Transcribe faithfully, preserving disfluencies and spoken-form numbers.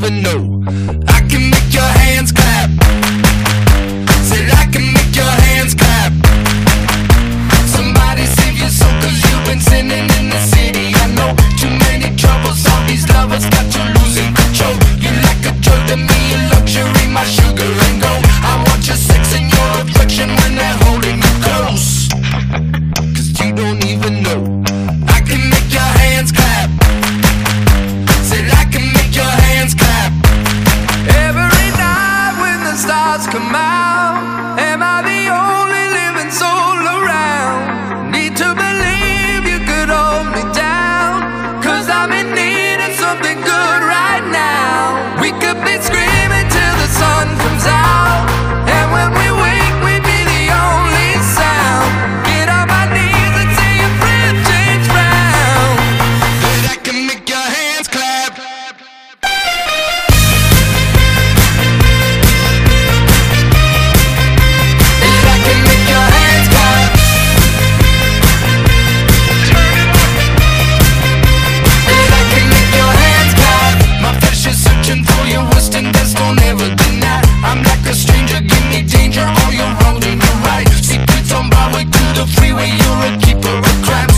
even know. I can make your hands clap. Said I can make your hands clap. Somebody save your soul, cause you've been sinning in the city. I know too many troubles, all these lovers got you losing control. You like a drug to me, a luxury, my sugar and gold. I want your sex and your affection when they're holding you close, cause you don't even know. I can make your hands clap. Said I can make your hands clap. Every night when the stars come out, am I the only living soul around? Need to believe you could hold me down, cause I'm in need of something good right now. We could be screaming till the sun comes out, and when we wake we'd be the only sound. Get on my knees and say your friend James Brown. Said I can make your hands clap. Said I can make your hands clap. Said I can make your hands clap. My flesh is searching for your worst and best, don't ever deny. I'm like a stranger, give me danger, all you're wrong and you're right. Secrets on my way to the freeway, you're a keeper of crime.